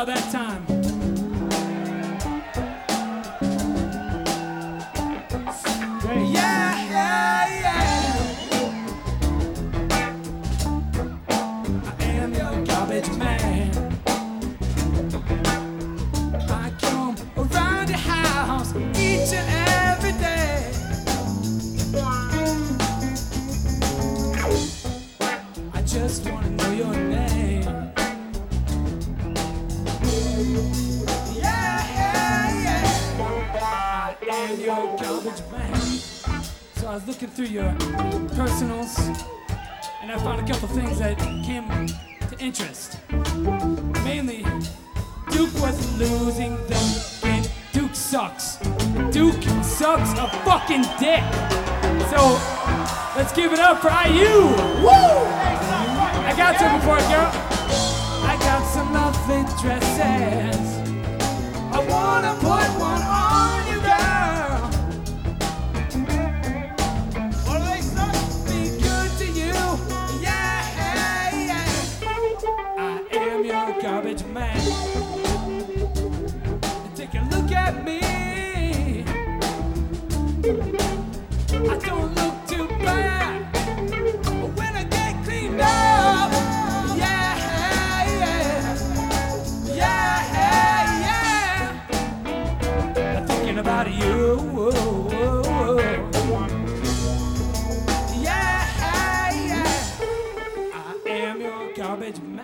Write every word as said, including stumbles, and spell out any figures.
that time. Great. Yeah, yeah, yeah. I am your garbage man. I come around your house each and every day. I just wanna know your name. Yeah, yeah, yeah. I am your garbage man. So I was looking through your personals, and I found a couple things that came to interest. Mainly, Duke was losing the game. Duke sucks. Duke sucks a fucking dick. So, let's give it up for I U. Woo! I got some before it, girl. I got some lovely dresses. I wanna put one on you, girl. What do they say? Be good to you. Yeah, yeah. I am your garbage man.